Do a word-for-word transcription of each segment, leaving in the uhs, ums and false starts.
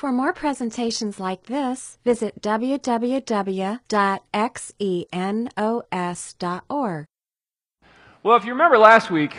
For more presentations like this, visit w w w dot xenos dot org. Well, if you remember last week,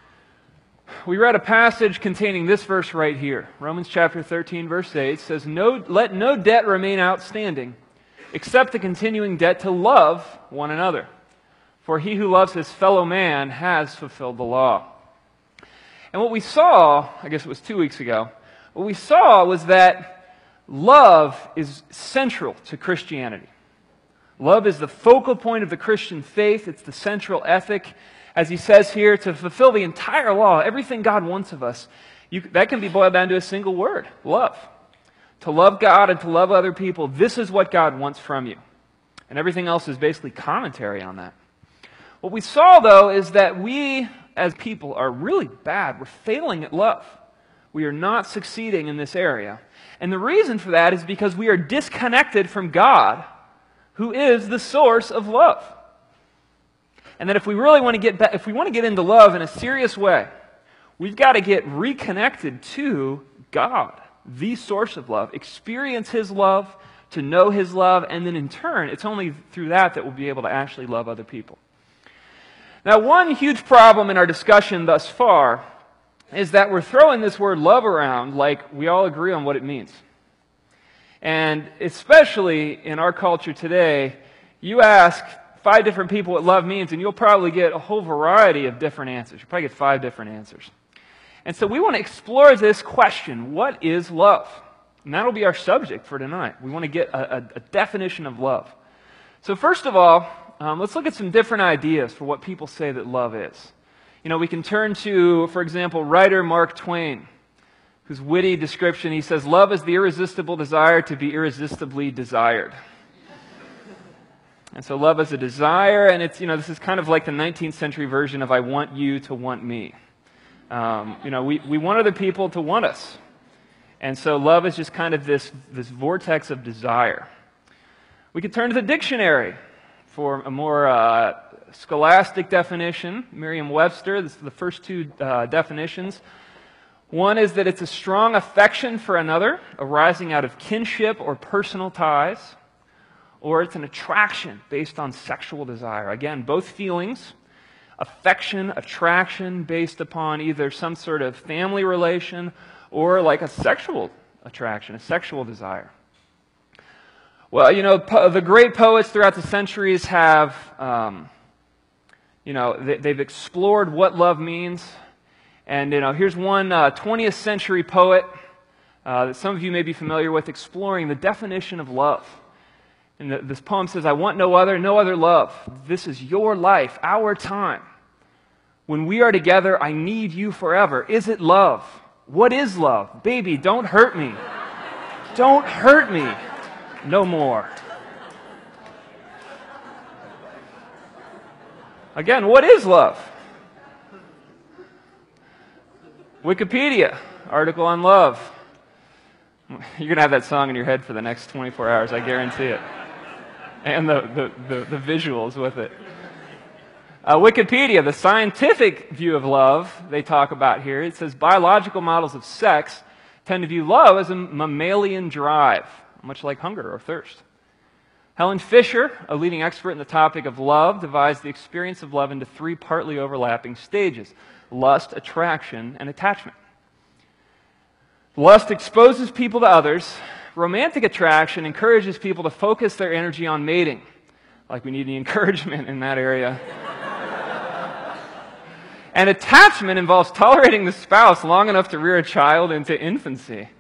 we read a passage containing this verse right here. Romans chapter thirteen, verse eight says, no, let no debt remain outstanding, except the continuing debt to love one another. For he who loves his fellow man has fulfilled the law. And what we saw, I guess it was two weeks ago, what we saw was that love is central to Christianity. Love is the focal point of the Christian faith. It's the central ethic. As he says here, to fulfill the entire law, everything God wants of us, you, that can be boiled down to a single word, love. To love God and to love other people, this is what God wants from you. And everything else is basically commentary on that. What we saw, though, is that we as people are really bad. We're failing at love. We are not succeeding in this area. And the reason for that is because we are disconnected from God, who is the source of love. And that if we really want to get back, if we want to get into love in a serious way, we've got to get reconnected to God, the source of love, experience His love, to know His love, and then in turn, it's only through that that we'll be able to actually love other people. Now, one huge problem in our discussion thus far is that we're throwing this word love around like we all agree on what it means. And especially in our culture today, you ask five different people what love means, and you'll probably get a whole variety of different answers. You'll probably get five different answers. And so we want to explore this question, what is love? And that'll be our subject for tonight. We want to get a, a, a definition of love. So first of all, um, let's look at some different ideas for what people say that love is. You know, we can turn to, for example, writer Mark Twain, whose witty description, he says, love is the irresistible desire to be irresistibly desired. And so love is a desire, and it's, you know, this is kind of like the nineteenth century version of I want you to want me. Um, you know, we, we want other people to want us. And so love is just kind of this, this vortex of desire. We could turn to the dictionary for a more uh, scholastic definition. Merriam-Webster, this is the first two uh, definitions. One is that it's a strong affection for another, arising out of kinship or personal ties. Or it's an attraction based on sexual desire. Again, both feelings, affection, attraction based upon either some sort of family relation or like a sexual attraction, a sexual desire. Well, you know, po- the great poets throughout the centuries have, um, you know, they, they've explored what love means. And, you know, here's one uh, twentieth century poet uh, that some of you may be familiar with exploring the definition of love. And the, this poem says, I want no other, no other love. This is your life, our time. When we are together, I need you forever. Is it love? What is love? Baby, don't hurt me. Don't hurt me no more. Again, what is love? Wikipedia, article on love. You're going to have that song in your head for the next twenty-four hours, I guarantee it. And the, the, the, the visuals with it. Uh, Wikipedia, the scientific view of love they talk about here, it says biological models of sex tend to view love as a mammalian drive, much like hunger or thirst. Helen Fisher, a leading expert in the topic of love, divides the experience of love into three partly overlapping stages: lust, attraction, and attachment. Lust exposes people to others. Romantic attraction encourages people to focus their energy on mating. Like we need the encouragement in that area. And attachment involves tolerating the spouse long enough to rear a child into infancy.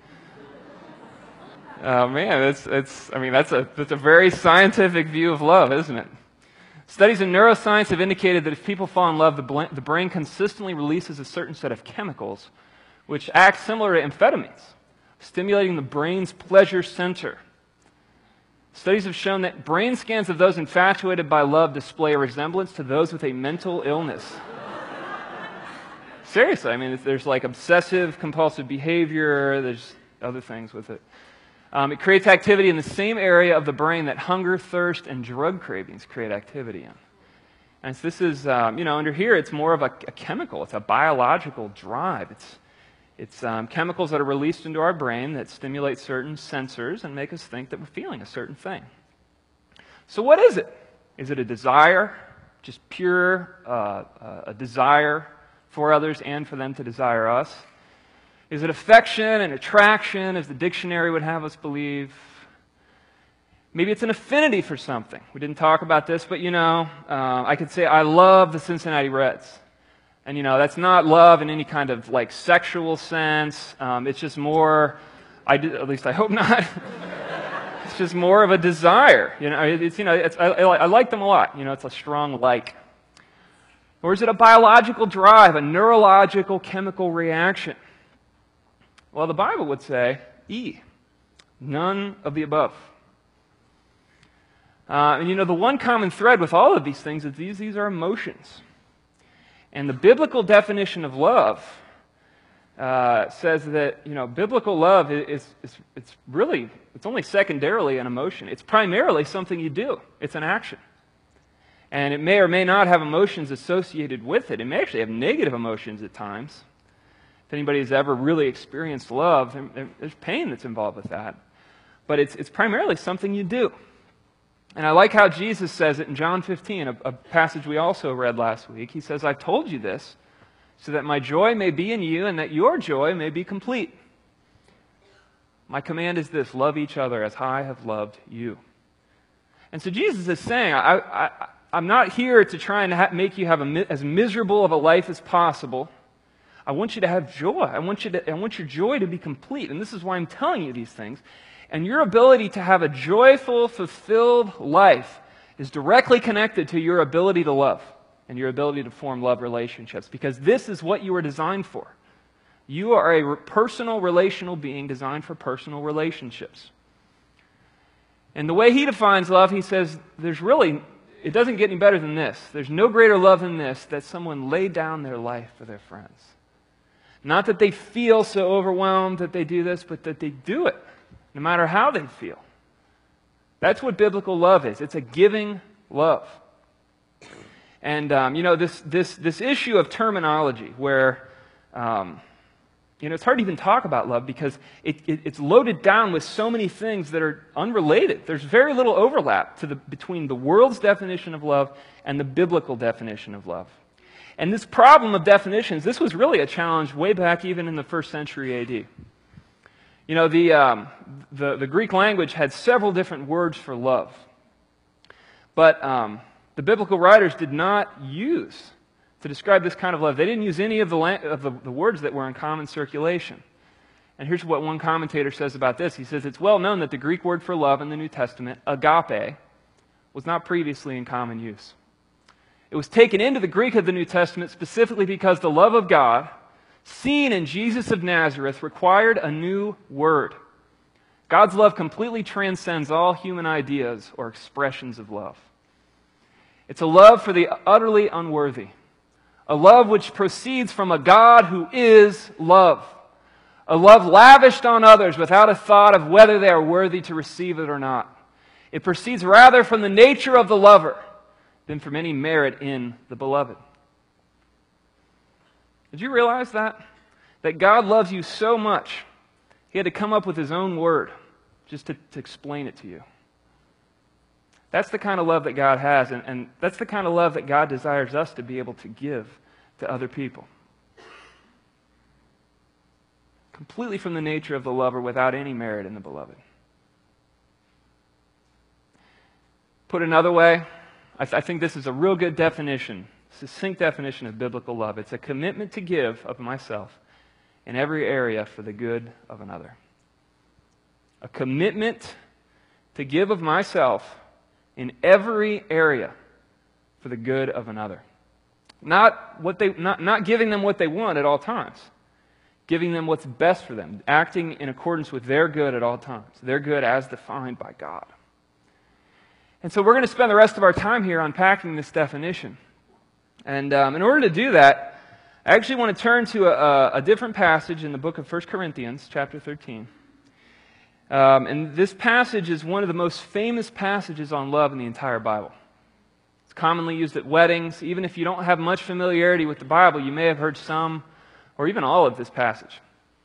Oh man, it's, it's, I mean, that's a, that's a very scientific view of love, isn't it? Studies in neuroscience have indicated that if people fall in love, the, bl- the brain consistently releases a certain set of chemicals which act similar to amphetamines, stimulating the brain's pleasure center. Studies have shown that brain scans of those infatuated by love display a resemblance to those with a mental illness. Seriously, I mean, there's like obsessive compulsive behavior, there's other things with it. Um, it creates activity in the same area of the brain that hunger, thirst, and drug cravings create activity in. And so this is, um, you know, under here it's more of a, a chemical, it's a biological drive. It's It's um, chemicals that are released into our brain that stimulate certain sensors and make us think that we're feeling a certain thing. So what is it? Is it a desire, just pure uh, uh, a desire for others and for them to desire us? Is it affection and attraction, as the dictionary would have us believe? Maybe it's an affinity for something. We didn't talk about this, but you know, uh, I could say I love the Cincinnati Reds. And you know, that's not love in any kind of like sexual sense. Um, it's just more, I did, at least I hope not. It's just more of a desire. You know, it's, you know, it's, I, I like them a lot. You know, it's a strong like. Or is it a biological drive, a neurological chemical reaction? Well, the Bible would say E, none of the above. Uh, and you know, the one common thread with all of these things is these, these are emotions. And the biblical definition of love uh, says that, you know, biblical love is, is it's really, it's only secondarily an emotion. It's primarily something you do. It's an action. And it may or may not have emotions associated with it. It may actually have negative emotions at times. If anybody has ever really experienced love, there's pain that's involved with that. But it's, it's primarily something you do. And I like how Jesus says it in John fifteen, a, a passage we also read last week. He says, I've told you this so that my joy may be in you and that your joy may be complete. My command is this, love each other as I have loved you. And so Jesus is saying, I, I, I'm not here to try and ha- make you have a, as miserable of a life as possible. I want you to have joy. I want you to, I want your joy to be complete. And this is why I'm telling you these things. And your ability to have a joyful, fulfilled life is directly connected to your ability to love and your ability to form love relationships, because this is what you were designed for. You are a personal, relational being designed for personal relationships. And the way he defines love, he says, there's really, it doesn't get any better than this. There's no greater love than this, that someone lay down their life for their friends. Not that they feel so overwhelmed that they do this, but that they do it. No matter how they feel. That's what biblical love is. It's a giving love. And, um, you know, this, this, this issue of terminology where, um, you know, it's hard to even talk about love because it, it, it's loaded down with so many things that are unrelated. There's very little overlap to the, between the world's definition of love and the biblical definition of love. And this problem of definitions, this was really a challenge way back even in the first century A D. You know, the, um, the, the Greek language had several different words for love. But um, the biblical writers did not use, to describe this kind of love, they didn't use any of, the, la- of the, the words that were in common circulation. And here's what one commentator says about this. He says, it's well known that the Greek word for love in the New Testament, agape, was not previously in common use. It was taken into the Greek of the New Testament specifically because the love of God, seen in Jesus of Nazareth, required a new word. God's love completely transcends all human ideas or expressions of love. It's a love for the utterly unworthy. A love which proceeds from a God who is love. A love lavished on others without a thought of whether they are worthy to receive it or not. It proceeds rather from the nature of the lover than from any merit in the beloved. Did you realize that? That God loves you so much, He had to come up with His own word just to, to explain it to you. That's the kind of love that God has, and, and that's the kind of love that God desires us to be able to give to other people. Completely from the nature of the lover without any merit in the beloved. Put another way, I, th- I think this is a real good definition, succinct definition of biblical love. It's a commitment to give of myself in every area for the good of another. A commitment to give of myself in every area for the good of another. Not what they not, not giving them what they want at all times. Giving them what's best for them. Acting in accordance with their good at all times. Their good as defined by God. And so we're going to spend the rest of our time here unpacking this definition. And um, in order to do that, I actually want to turn to a, a different passage in the book of First Corinthians, chapter thirteen. Um, and this passage is one of the most famous passages on love in the entire Bible. It's commonly used at weddings. Even if you don't have much familiarity with the Bible, you may have heard some or even all of this passage.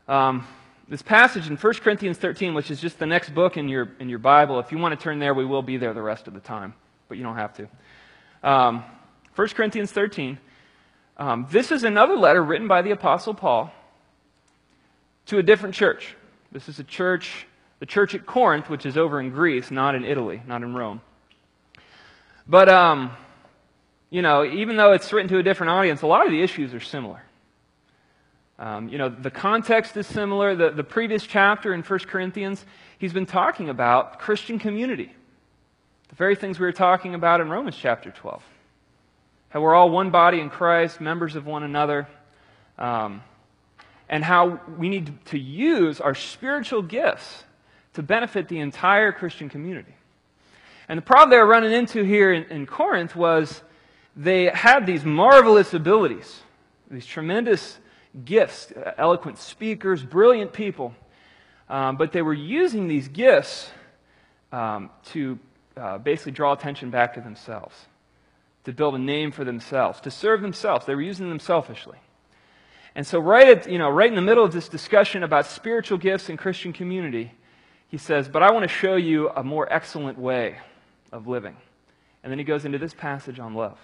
Um, this passage in First Corinthians thirteen, which is just the next book in your in your Bible, if you want to turn there, we will be there the rest of the time, but you don't have to. Um, First Corinthians thirteen. Um, this is another letter written by the Apostle Paul to a different church. This is a church, the church at Corinth, which is over in Greece, not in Italy, not in Rome. But, um, you know, even though it's written to a different audience, a lot of the issues are similar. Um, you know, the context is similar. The, the previous chapter in First Corinthians, he's been talking about Christian community. The very things we were talking about in Romans chapter twelve. How we're all one body in Christ, members of one another, um, and how we need to use our spiritual gifts to benefit the entire Christian community. And the problem they were running into here in, in Corinth was they had these marvelous abilities, these tremendous gifts, uh, eloquent speakers, brilliant people, um, but they were using these gifts um, to uh, basically draw attention back to themselves, to build a name for themselves, to serve themselves. They were using them selfishly. And so right at, you know, right in the middle of this discussion about spiritual gifts in Christian community, he says, but I want to show you a more excellent way of living. And then he goes into this passage on love.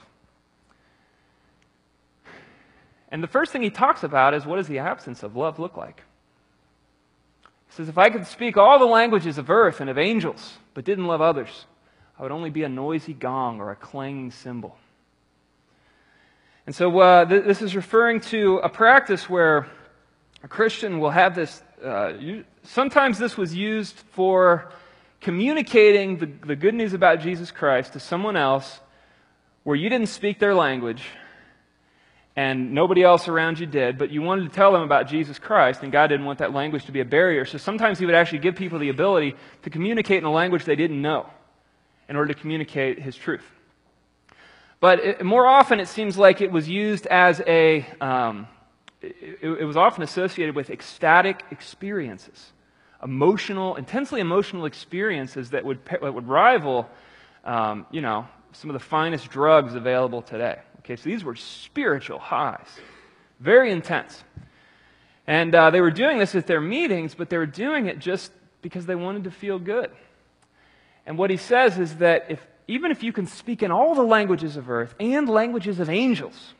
And the first thing he talks about is, what does the absence of love look like? He says, if I could speak all the languages of earth and of angels, but didn't love others, I would only be a noisy gong or a clanging cymbal. And so uh, th- this is referring to a practice where a Christian will have this, uh, you, sometimes this was used for communicating the, the good news about Jesus Christ to someone else where you didn't speak their language and nobody else around you did, but you wanted to tell them about Jesus Christ, and God didn't want that language to be a barrier. So sometimes he would actually give people the ability to communicate in a language they didn't know, in order to communicate his truth. But it, more often it seems like it was used as a, um, it, it was often associated with ecstatic experiences, emotional, intensely emotional experiences that would that would rival, um, you know, some of the finest drugs available today. Okay, so these were spiritual highs, very intense. And uh, they were doing this at their meetings, but they were doing it just because they wanted to feel good. And what he says is that if even if you can speak in all the languages of earth and languages of angels,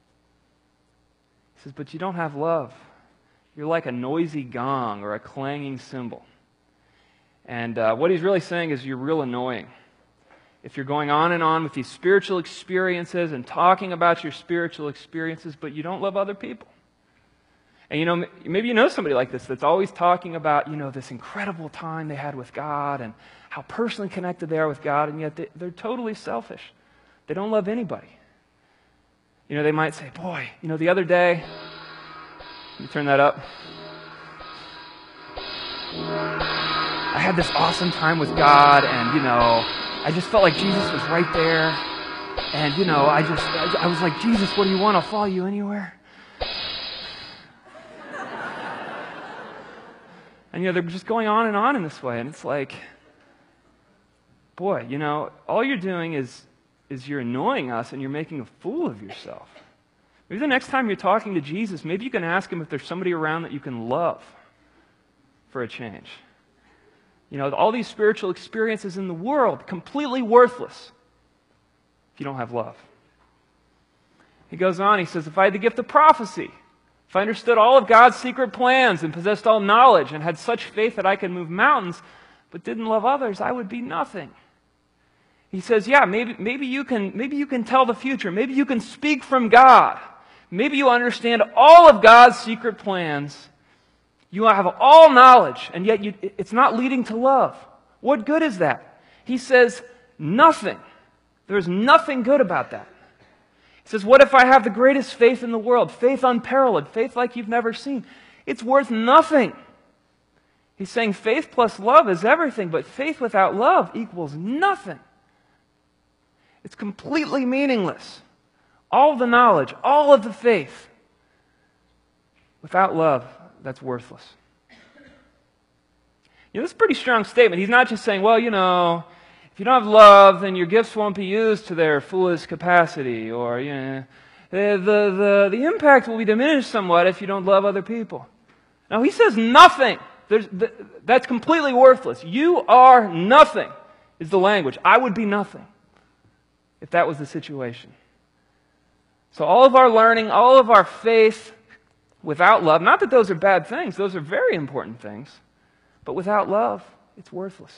he says, but you don't have love. You're like a noisy gong or a clanging cymbal. And uh, what he's really saying is you're real annoying. If you're going on and on with these spiritual experiences and talking about your spiritual experiences, but you don't love other people. And you know, maybe you know somebody like this that's always talking about, you know, this incredible time they had with God and how personally connected they are with God, and yet they, they're totally selfish. They don't love anybody. You know, they might say, boy, you know, the other day, let me turn that up. I had this awesome time with God, and, you know, I just felt like Jesus was right there. And, you know, I just, I was like, Jesus, what do you want? I'll follow you anywhere. And, you know, they're just going on and on in this way. And it's like, boy, you know, all you're doing is, is you're annoying us and you're making a fool of yourself. Maybe the next time you're talking to Jesus, maybe you can ask him if there's somebody around that you can love for a change. You know, all these spiritual experiences in the world, completely worthless if you don't have love. He goes on, he says, if I had the gift of prophecy, if I understood all of God's secret plans and possessed all knowledge and had such faith that I could move mountains, but didn't love others, I would be nothing. He says, yeah, maybe, maybe you can, maybe you can tell the future. Maybe you can speak from God. Maybe you understand all of God's secret plans. You have all knowledge, and yet you, it's not leading to love. What good is that? He says, nothing. There's nothing good about that. He says, what if I have the greatest faith in the world? Faith unparalleled, faith like you've never seen. It's worth nothing. He's saying faith plus love is everything, but faith without love equals nothing. It's completely meaningless. All of the knowledge, all of the faith. Without love, that's worthless. You know, that's a pretty strong statement. He's not just saying, well, you know, if you don't have love, then your gifts won't be used to their fullest capacity, or, you know, the, the, the, the impact will be diminished somewhat if you don't love other people. Now he says nothing. There's, th- that's completely worthless. You are nothing is the language. I would be nothing if that was the situation. So all of our learning, all of our faith without love, not that those are bad things, those are very important things, but without love, it's worthless.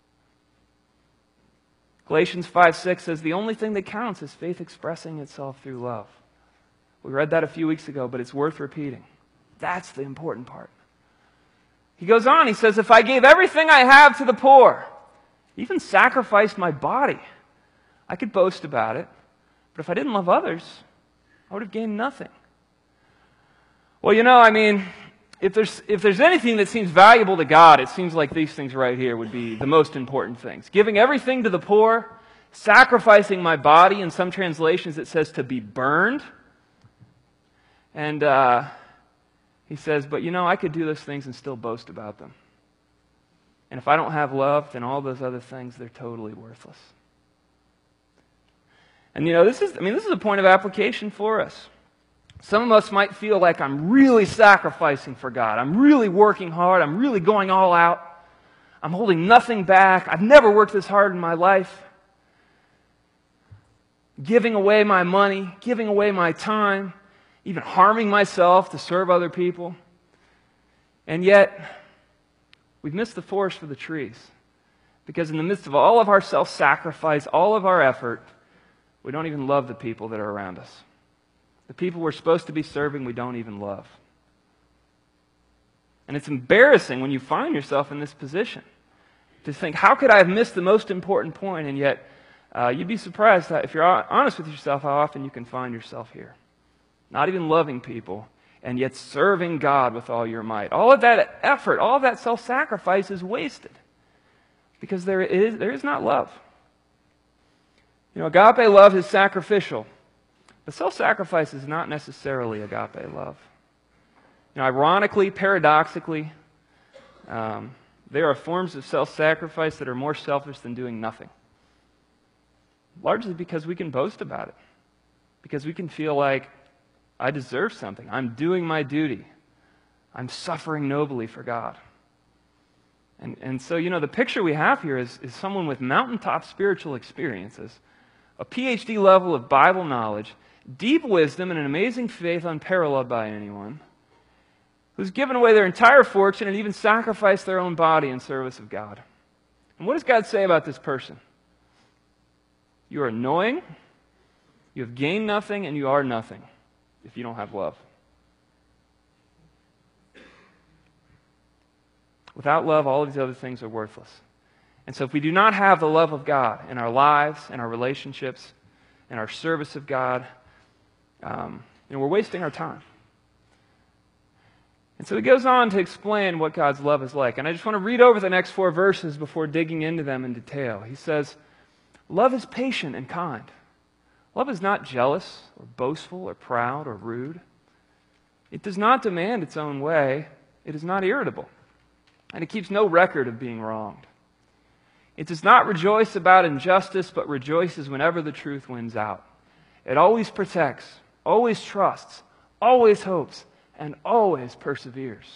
Galatians five six says the only thing that counts is faith expressing itself through love. We read that a few weeks ago, but it's worth repeating. That's the important part. He goes on, he says, if I gave everything I have to the poor, even sacrificed my body, I could boast about it. But if I didn't love others, I would have gained nothing. Well, you know, I mean, if there's if there's anything that seems valuable to God, it seems like these things right here would be the most important things. Giving everything to the poor, sacrificing my body, in some translations it says to be burned. And uh, he says, but you know, I could do those things and still boast about them. And if I don't have love, then all those other things, they're totally worthless. And you know, this is, I mean, this is a point of application for us. Some of us might feel like I'm really sacrificing for God. I'm really working hard. I'm really going all out. I'm holding nothing back. I've never worked this hard in my life. Giving away my money, giving away my time, even harming myself to serve other people. And yet, we've missed the forest for the trees. Because in the midst of all of our self-sacrifice, all of our effort, we don't even love the people that are around us. The people we're supposed to be serving, we don't even love. And it's embarrassing when you find yourself in this position to think, how could I have missed the most important point? And yet, uh, you'd be surprised that if you're honest with yourself, how often you can find yourself here. Not even loving people, and yet serving God with all your might. All of that effort, all of that self-sacrifice is wasted because there is, there is not love. You know, agape love is sacrificial. But self-sacrifice is not necessarily agape love. You know, ironically, paradoxically, um, there are forms of self-sacrifice that are more selfish than doing nothing. Largely because we can boast about it. Because we can feel like, I deserve something. I'm doing my duty. I'm suffering nobly for God. And, and so, you know, the picture we have here is, is someone with mountaintop spiritual experiences, a P H D level of Bible knowledge, deep wisdom and an amazing faith unparalleled by anyone, who's given away their entire fortune and even sacrificed their own body in service of God. And what does God say about this person? You are annoying, you have gained nothing, and you are nothing if you don't have love. Without love, all of these other things are worthless. And so if we do not have the love of God in our lives, in our relationships, in our service of God, Um, you know, we're wasting our time. And so he goes on to explain what God's love is like. And I just want to read over the next four verses before digging into them in detail. He says, love is patient and kind. Love is not jealous or boastful or proud or rude. It does not demand its own way. It is not irritable. And it keeps no record of being wronged. It does not rejoice about injustice, but rejoices whenever the truth wins out. It always protects, always trusts, always hopes, and always perseveres.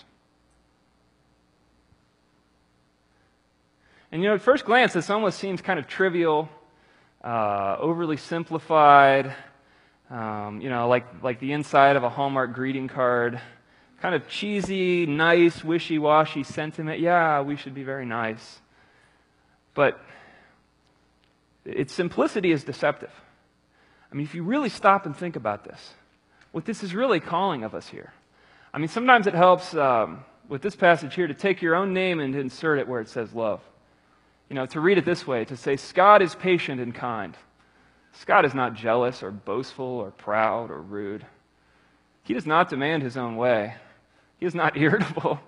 And you know, at first glance, this almost seems kind of trivial, uh, overly simplified, um, you know, like, like the inside of a Hallmark greeting card. Kind of cheesy, nice, wishy-washy sentiment. Yeah, we should be very nice. But its simplicity is deceptive. I mean, if you really stop and think about this, what this is really calling of us here. I mean, sometimes it helps um, with this passage here to take your own name and to insert it where it says love. You know, to read it this way, to say, Scott is patient and kind. Scott is not jealous or boastful or proud or rude. He does not demand his own way. He is not irritable.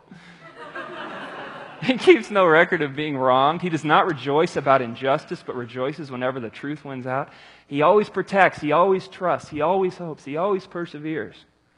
He keeps no record of being wronged. He does not rejoice about injustice, but rejoices whenever the truth wins out. He always protects. He always trusts. He always hopes. He always perseveres.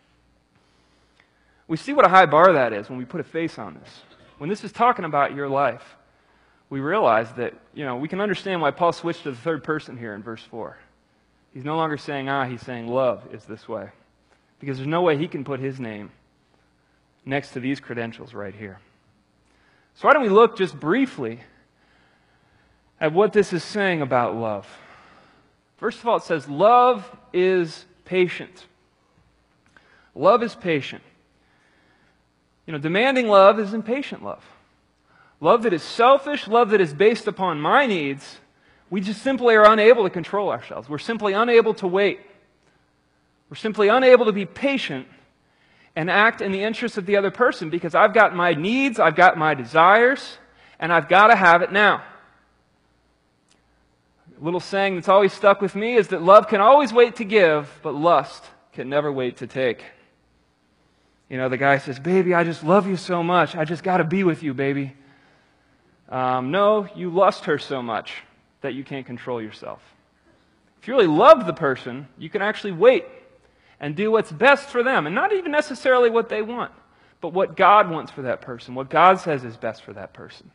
We see what a high bar that is when we put a face on this. When this is talking about your life, we realize that, you know, we can understand why Paul switched to the third person here in verse four. He's no longer saying, ah, he's saying love is this way. Because there's no way he can put his name next to these credentials right here. So why don't we look just briefly at what this is saying about love. First of all, it says love is patient. Love is patient. You know, demanding love is impatient love. Love that is selfish, love that is based upon my needs, we just simply are unable to control ourselves. We're simply unable to wait. We're simply unable to be patient and act in the interest of the other person because I've got my needs, I've got my desires, and I've got to have it now. A little saying that's always stuck with me is that love can always wait to give, but lust can never wait to take. You know, the guy says, baby, I just love you so much. I just got to be with you, baby. Um, no, you lust her so much that you can't control yourself. If you really love the person, you can actually wait and do what's best for them, and not even necessarily what they want, but what God wants for that person, what God says is best for that person.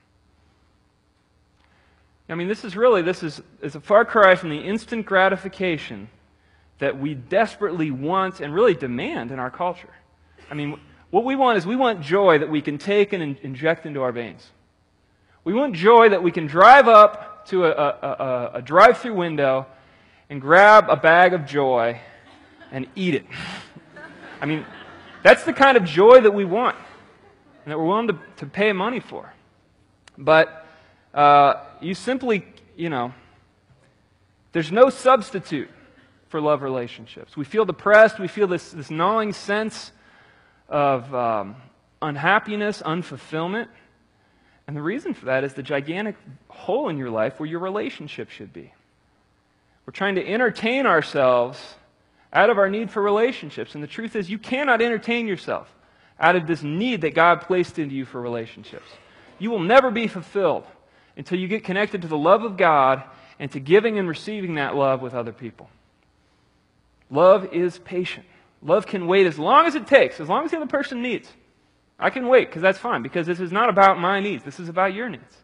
I mean, this is really, this is, is a far cry from the instant gratification that we desperately want and really demand in our culture. I mean, what we want is we want joy that we can take and in- inject into our veins. We want joy that we can drive up to a, a, a, a drive-through window and grab a bag of joy and eat it. I mean, that's the kind of joy that we want and that we're willing to, to pay money for. But uh, you simply, you know, there's no substitute for love relationships. We feel depressed. We feel this, this gnawing sense of um, unhappiness, unfulfillment. And the reason for that is the gigantic hole in your life where your relationship should be. We're trying to entertain ourselves out of our need for relationships. And the truth is, you cannot entertain yourself out of this need that God placed into you for relationships. You will never be fulfilled until you get connected to the love of God and to giving and receiving that love with other people. Love is patient. Love can wait as long as it takes, as long as the other person needs. I can wait, because that's fine, because this is not about my needs. This is about your needs.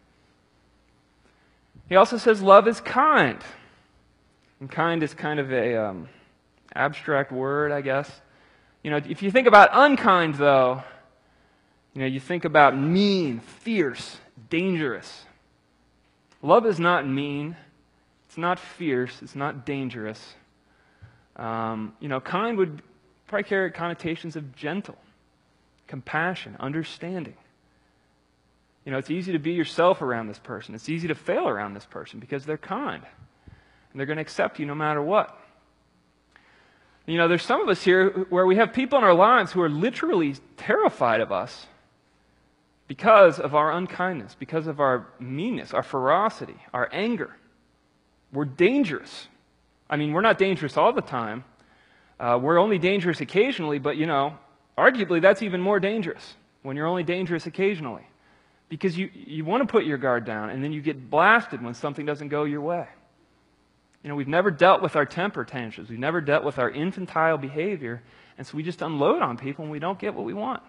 He also says love is kind. And kind is kind of a um, abstract word, I guess. You know, if you think about unkind, though, you know, you think about mean, fierce, dangerous. Love is not mean. It's not fierce. It's not dangerous. Um, you know, kind would probably carry connotations of gentle, compassion, understanding. You know, it's easy to be yourself around this person. It's easy to fail around this person because they're kind. And they're going to accept you no matter what. You know, there's some of us here where we have people in our lives who are literally terrified of us because of our unkindness, because of our meanness, our ferocity, our anger. We're dangerous. I mean, we're not dangerous all the time. Uh, we're only dangerous occasionally, but, you know, arguably that's even more dangerous when you're only dangerous occasionally. Because you, you want to put your guard down, and then you get blasted when something doesn't go your way. You know, we've never dealt with our temper tantrums. We've never dealt with our infantile behavior, and so we just unload on people and we don't get what we want.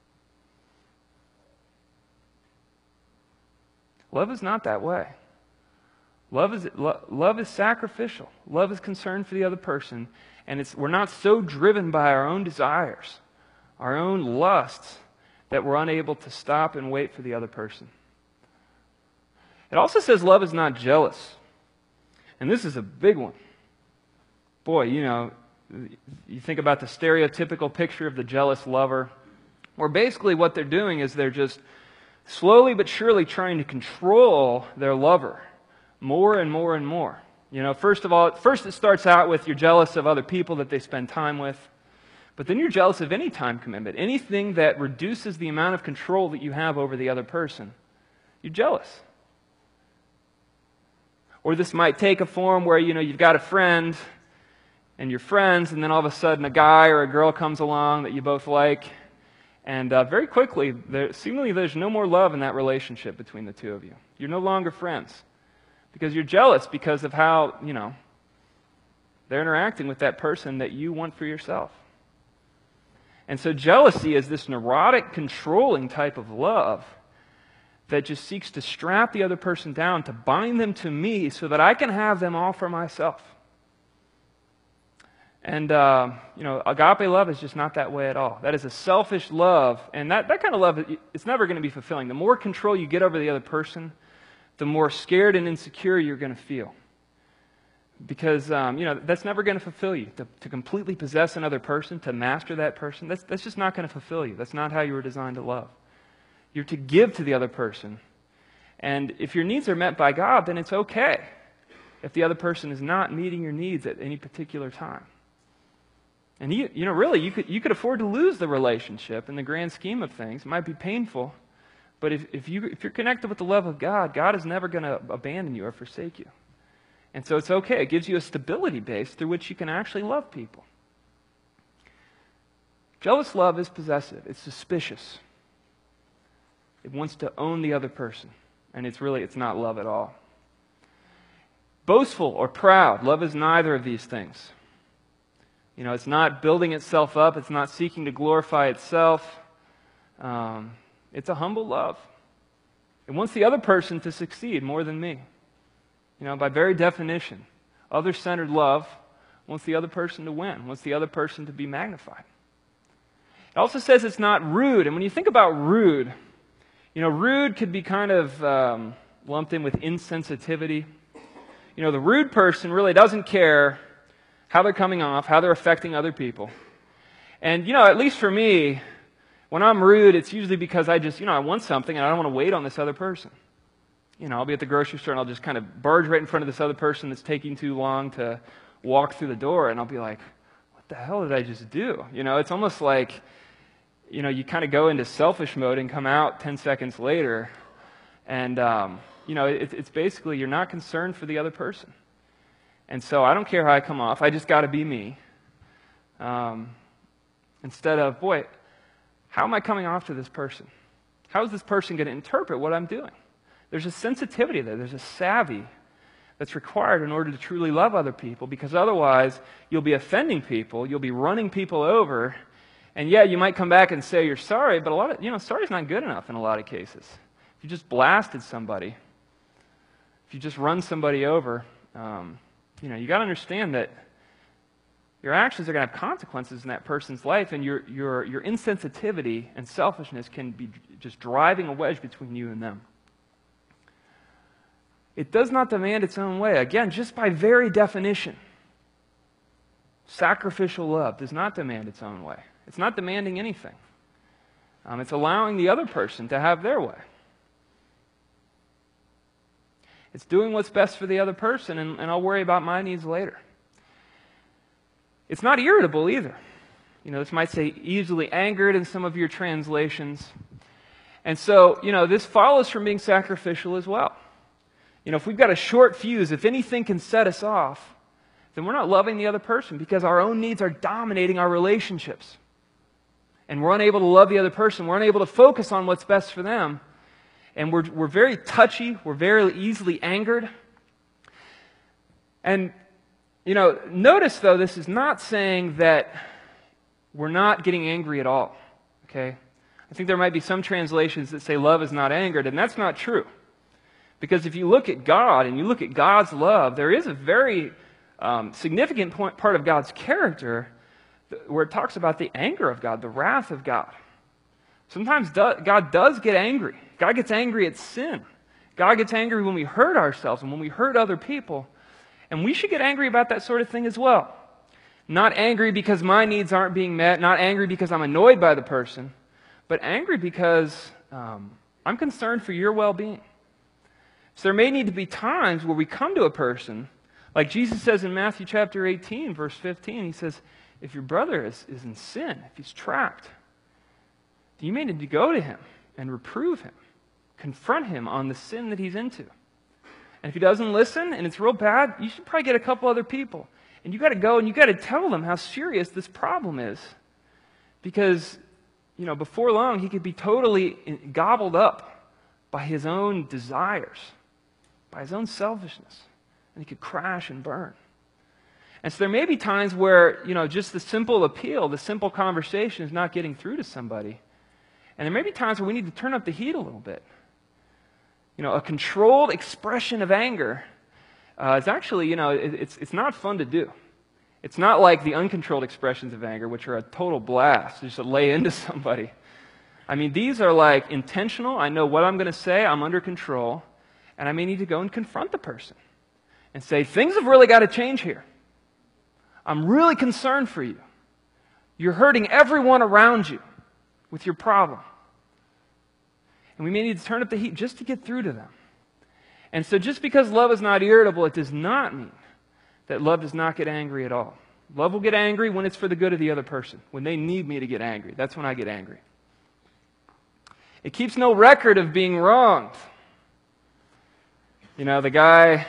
Love is not that way. Love is, lo- love is sacrificial. Love is concerned for the other person, and it's, we're not so driven by our own desires, our own lusts, that we're unable to stop and wait for the other person. It also says love is not jealous. And this is a big one. Boy, you know, you think about the stereotypical picture of the jealous lover, where basically what they're doing is they're just slowly but surely trying to control their lover more and more and more. You know, first of all, first it starts out with you're jealous of other people that they spend time with, but then you're jealous of any time commitment, anything that reduces the amount of control that you have over the other person. You're jealous. Or this might take a form where, you know, you've got a friend and you're friends, and then all of a sudden a guy or a girl comes along that you both like, and uh, very quickly, there, seemingly there's no more love in that relationship between the two of you. You're no longer friends because you're jealous because of how, you know, they're interacting with that person that you want for yourself. And so jealousy is this neurotic, controlling type of love that just seeks to strap the other person down, to bind them to me so that I can have them all for myself. And, uh, you know, agape love is just not that way at all. That is a selfish love. And that, that kind of love, it's never going to be fulfilling. The more control you get over the other person, the more scared and insecure you're going to feel. Because, um, you know, that's never going to fulfill you. To, to completely possess another person, to master that person, that's, that's just not going to fulfill you. That's not how you were designed to love. You're to give to the other person. And if your needs are met by God, then it's okay if the other person is not meeting your needs at any particular time. And you, you know, really, you could you could afford to lose the relationship in the grand scheme of things. It might be painful, but if if you if you're connected with the love of God, God is never going to abandon you or forsake you. And so it's okay. It gives you a stability base through which you can actually love people. Jealous love is possessive. It's suspicious. It wants to own the other person, and it's really it's not love at all. Boastful or proud, love is neither of these things. You know, it's not building itself up. It's not seeking to glorify itself. Um, it's a humble love. It wants the other person to succeed more than me. You know, by very definition, other-centered love wants the other person to win, wants the other person to be magnified. It also says it's not rude. And when you think about rude, you know, rude could be kind of um, lumped in with insensitivity. You know, the rude person really doesn't care how they're coming off, how they're affecting other people. And, you know, at least for me, when I'm rude, it's usually because I just, you know, I want something and I don't want to wait on this other person. You know, I'll be at the grocery store and I'll just kind of barge right in front of this other person that's taking too long to walk through the door, and I'll be like, what the hell did I just do? You know, it's almost like, you know, you kind of go into selfish mode and come out ten seconds later, and, um, you know, it, it's basically you're not concerned for the other person. And so I don't care how I come off. I just got to be me. Um, instead of, boy, how am I coming off to this person? How is this person going to interpret what I'm doing? There's a sensitivity there. There's a savvy that's required in order to truly love other people, because otherwise you'll be offending people. You'll be running people over. And yeah, you might come back and say you're sorry, but a lot of, you know, sorry's not good enough in a lot of cases. If you just blasted somebody, if you just run somebody over, um, you know, you got to understand that your actions are going to have consequences in that person's life, and your your your insensitivity and selfishness can be just driving a wedge between you and them. It does not demand its own way. Again, just by very definition, sacrificial love does not demand its own way. It's not demanding anything. Um, it's allowing the other person to have their way. It's doing what's best for the other person, and, and I'll worry about my needs later. It's not irritable either. You know, this might say easily angered in some of your translations. And so, you know, this follows from being sacrificial as well. You know, if we've got a short fuse, if anything can set us off, then we're not loving the other person because our own needs are dominating our relationships. And we're unable to love the other person. We're unable to focus on what's best for them. And we're, we're very touchy. We're very easily angered. And, you know, notice, though, this is not saying that we're not getting angry at all. Okay? I think there might be some translations that say love is not angered, and that's not true. Because if you look at God and you look at God's love, there is a very um, significant point, part of God's character where it talks about the anger of God, the wrath of God. Sometimes do, God does get angry. God gets angry at sin. God gets angry when we hurt ourselves and when we hurt other people. And we should get angry about that sort of thing as well. Not angry because my needs aren't being met, not angry because I'm annoyed by the person, but angry because um, I'm concerned for your well-being. So there may need to be times where we come to a person, like Jesus says in Matthew chapter eighteen, verse fifteen, he says, if your brother is, is in sin, if he's trapped, you may need to go to him and reprove him, confront him on the sin that he's into. And if he doesn't listen and it's real bad, you should probably get a couple other people. And you got to go and you got to tell them how serious this problem is. Because, you know, before long he could be totally gobbled up by his own desires, by his own selfishness. And he could crash and burn. And so there may be times where, you know, just the simple appeal, the simple conversation is not getting through to somebody. And there may be times where we need to turn up the heat a little bit. You know, a controlled expression of anger uh, is actually, you know, it, it's it's not fun to do. It's not like the uncontrolled expressions of anger, which are a total blast, just to lay into somebody. I mean, these are like intentional. I know what I'm going to say. I'm under control. And I may need to go and confront the person and say, things have really got to change here. I'm really concerned for you. You're hurting everyone around you with your problem. And we may need to turn up the heat just to get through to them. And so just because love is not irritable, it does not mean that love does not get angry at all. Love will get angry when it's for the good of the other person, when they need me to get angry. That's when I get angry. It keeps no record of being wronged. You know, the guy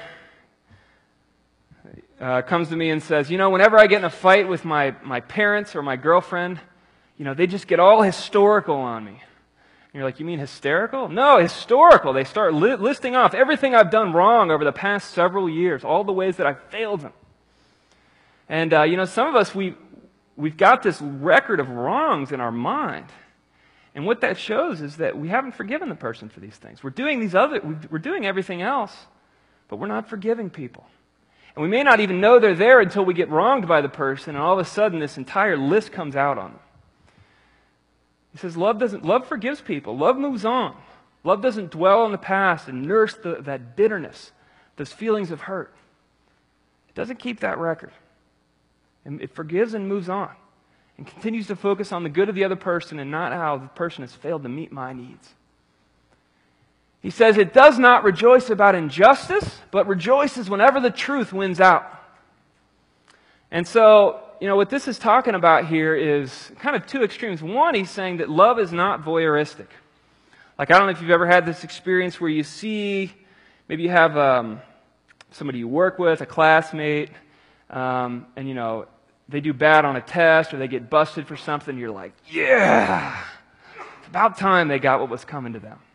uh, comes to me and says, you know, whenever I get in a fight with my, my parents or my girlfriend, you know, they just get all historical on me. And you're like, you mean hysterical? No, historical. They start li- listing off everything I've done wrong over the past several years, all the ways that I've failed them. And, uh, you know, some of us, we, we've got this record of wrongs in our mind. And what that shows is that we haven't forgiven the person for these things. We're doing these other, we're doing everything else, but we're not forgiving people. And we may not even know they're there until we get wronged by the person, and all of a sudden this entire list comes out on them. He says love doesn't, love forgives people. Love moves on. Love doesn't dwell on the past and nurse the, that bitterness, those feelings of hurt. It doesn't keep that record. And it forgives and moves on and continues to focus on the good of the other person and not how the person has failed to meet my needs. He says it does not rejoice about injustice, but rejoices whenever the truth wins out. And so, you know, what this is talking about here is kind of two extremes. One, he's saying that love is not voyeuristic. Like, I don't know if you've ever had this experience where you see, maybe you have um, somebody you work with, a classmate, um, and, you know, they do bad on a test or they get busted for something. You're like, yeah, it's about time they got what was coming to them.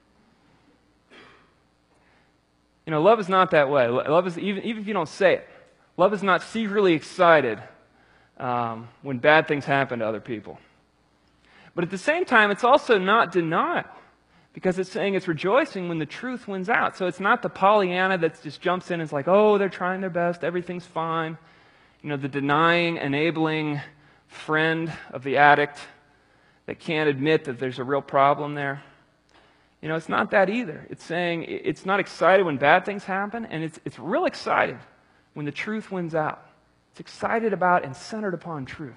You know, love is not that way. Love is, even, even if you don't say it, love is not secretly excited um, when bad things happen to other people. But at the same time, it's also not denial, because it's saying it's rejoicing when the truth wins out. So it's not the Pollyanna that just jumps in and is like, oh, they're trying their best, everything's fine. You know, the denying, enabling friend of the addict that can't admit that there's a real problem there. You know, it's not that either. It's saying it's not excited when bad things happen, and it's it's real excited when the truth wins out. It's excited about and centered upon truth.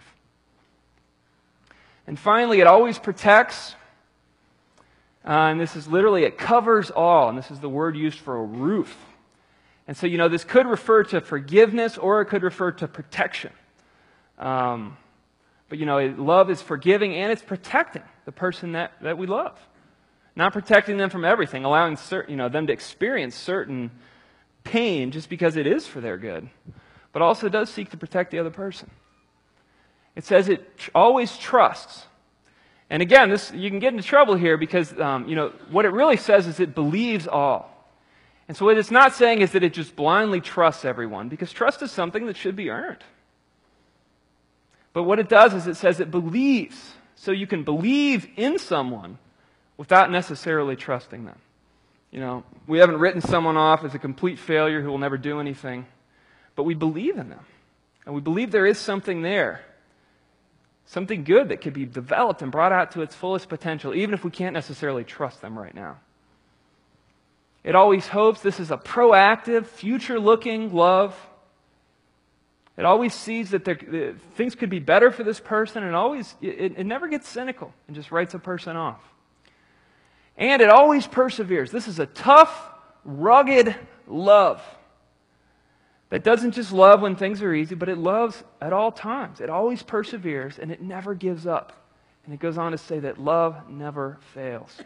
And finally, it always protects, uh, and this is literally, it covers all, and this is the word used for a roof. And so, you know, this could refer to forgiveness or it could refer to protection. Um, but, you know, love is forgiving and it's protecting the person that, that we love. Not protecting them from everything, allowing certain, you know, them to experience certain pain just because it is for their good, but also does seek to protect the other person. It says it tr- always trusts. And again, this you can get into trouble here because, um, you know, what it really says is it believes all. And so what it's not saying is that it just blindly trusts everyone, because trust is something that should be earned. But what it does is it says it believes. So you can believe in someone without necessarily trusting them. You know, we haven't written someone off as a complete failure who will never do anything, but we believe in them. And we believe there is something there, something good that could be developed and brought out to its fullest potential, even if we can't necessarily trust them right now. It always hopes. This is a proactive, future-looking love. It always sees that there, uh, things could be better for this person, and always it, it never gets cynical and just writes a person off. And it always perseveres. This is a tough, rugged love that doesn't just love when things are easy, but it loves at all times. It always perseveres, and it never gives up. And it goes on to say that love never fails.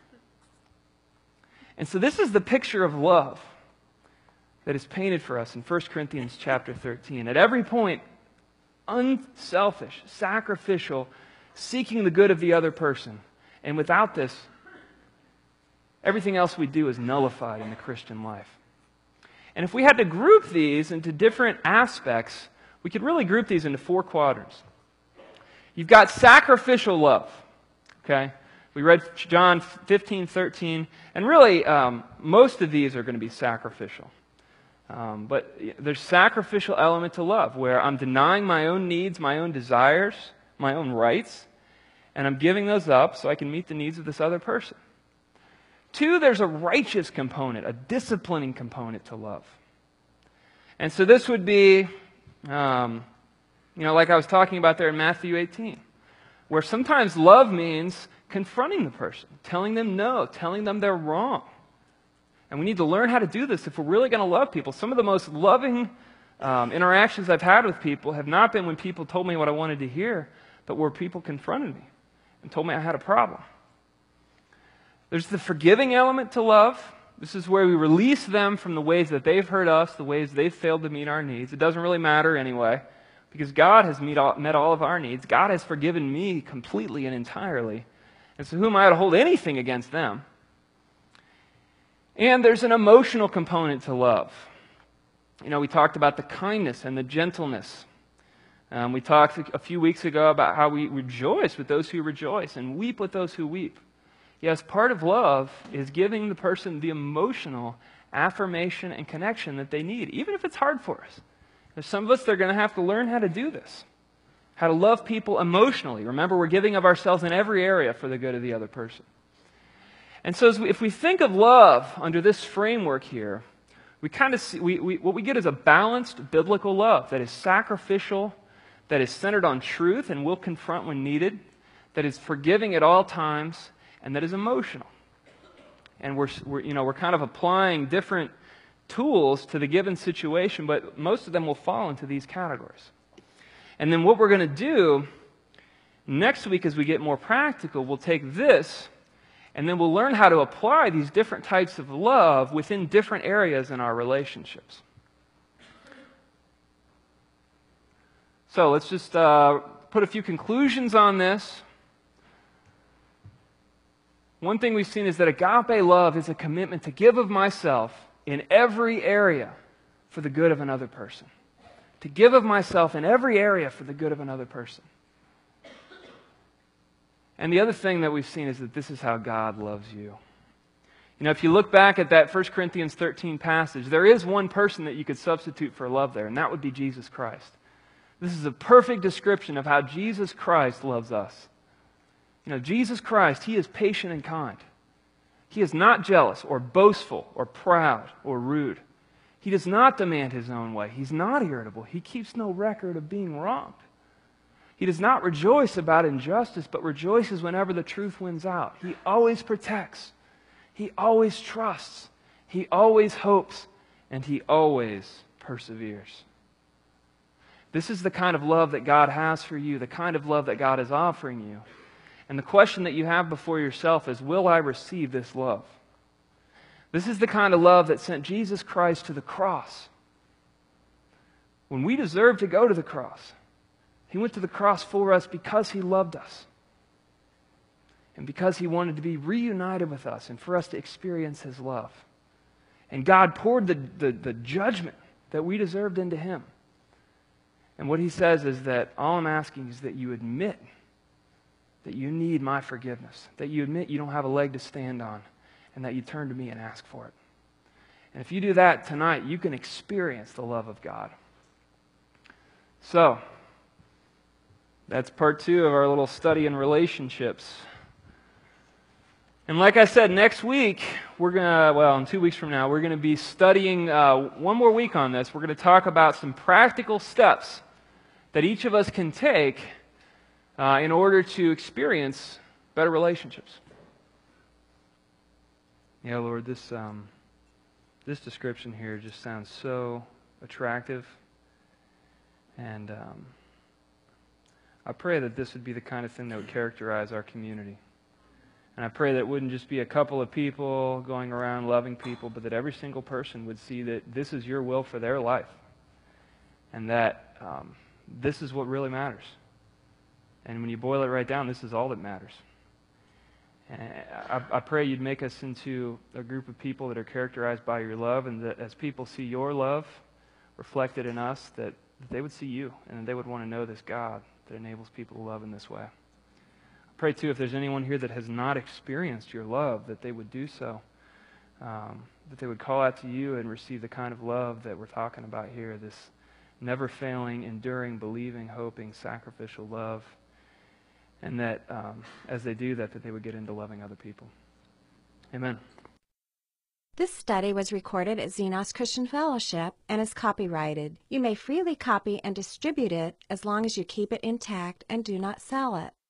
And so this is the picture of love that is painted for us in First Corinthians chapter thirteen. At every point, unselfish, sacrificial, seeking the good of the other person. And without this, everything else we do is nullified in the Christian life. And if we had to group these into different aspects, we could really group these into four quadrants. You've got sacrificial love, okay? We read John fifteen, thirteen, and really um, most of these are going to be sacrificial. Um, but there's sacrificial element to love, where I'm denying my own needs, my own desires, my own rights, and I'm giving those up so I can meet the needs of this other person. Two, there's a righteous component, a disciplining component to love. And so this would be, um, you know, like I was talking about there in Matthew eighteen, where sometimes love means confronting the person, telling them no, telling them they're wrong. And we need to learn how to do this if we're really going to love people. Some of the most loving um, interactions I've had with people have not been when people told me what I wanted to hear, but where people confronted me and told me I had a problem. There's the forgiving element to love. This is where we release them from the ways that they've hurt us, the ways they've failed to meet our needs. It doesn't really matter anyway, because God has meet all, met all of our needs. God has forgiven me completely and entirely. And so who am I to hold anything against them? And there's an emotional component to love. You know, we talked about the kindness and the gentleness. Um, we talked a few weeks ago about how we rejoice with those who rejoice and weep with those who weep. Yes, part of love is giving the person the emotional affirmation and connection that they need, even if it's hard for us. There's some of us that are going to have to learn how to do this, how to love people emotionally. Remember, we're giving of ourselves in every area for the good of the other person. And so as we, if we think of love under this framework here, we kind of see, we, we, what we get is a balanced biblical love that is sacrificial, that is centered on truth and will confront when needed, that is forgiving at all times, and that is emotional. And we're, we're, you know, we're kind of applying different tools to the given situation, but most of them will fall into these categories. And then what we're going to do next week as we get more practical, we'll take this and then we'll learn how to apply these different types of love within different areas in our relationships. So let's just uh, put a few conclusions on this. One thing we've seen is that agape love is a commitment to give of myself in every area for the good of another person. To give of myself in every area for the good of another person. And the other thing that we've seen is that this is how God loves you. You know, if you look back at that First Corinthians thirteen passage, there is one person that you could substitute for love there, and that would be Jesus Christ. This is a perfect description of how Jesus Christ loves us. You know, Jesus Christ, He is patient and kind. He is not jealous or boastful or proud or rude. He does not demand His own way. He's not irritable. He keeps no record of being wronged. He does not rejoice about injustice, but rejoices whenever the truth wins out. He always protects. He always trusts. He always hopes. And He always perseveres. This is the kind of love that God has for you, the kind of love that God is offering you. And the question that you have before yourself is, will I receive this love? This is the kind of love that sent Jesus Christ to the cross. When we deserve to go to the cross, He went to the cross for us because He loved us. And because He wanted to be reunited with us and for us to experience His love. And God poured the, the, the judgment that we deserved into Him. And what He says is that all I'm asking is that you admit that you need my forgiveness, that you admit you don't have a leg to stand on, and that you turn to me and ask for it. And if you do that tonight, you can experience the love of God. So, that's part two of our little study in relationships. And like I said, next week, we're going to, well, in two weeks from now, we're going to be studying uh, one more week on this. We're going to talk about some practical steps that each of us can take uh, in order to experience better relationships. Yeah, Lord, this um, this description here just sounds so attractive. And um, I pray that this would be the kind of thing that would characterize our community. And I pray that it wouldn't just be a couple of people going around loving people, but that every single person would see that this is your will for their life. And that um, this is what really matters. And when you boil it right down, this is all that matters. And I, I pray you'd make us into a group of people that are characterized by your love, and that as people see your love reflected in us, that, that they would see you, and they would want to know this God that enables people to love in this way. I pray, too, if there's anyone here that has not experienced your love, that they would do so. um, that they would call out to you and receive the kind of love that we're talking about here, this never failing, enduring, believing, hoping, sacrificial love. And that um, as they do that, that they would get into loving other people. Amen. This study was recorded at Xenos Christian Fellowship and is copyrighted. You may freely copy and distribute it as long as you keep it intact and do not sell it.